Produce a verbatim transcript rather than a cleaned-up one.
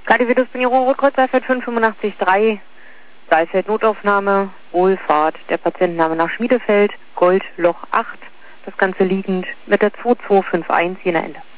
Kadividus Beniro, Rückkreuz Saalfeld fünf fünfundachtzig drei, Saalfeld Notaufnahme, Wohlfahrt, der Patientenname nach Schmiedefeld, Goldloch acht, das Ganze liegend mit der zwei zwei fünf eins, jener Ende.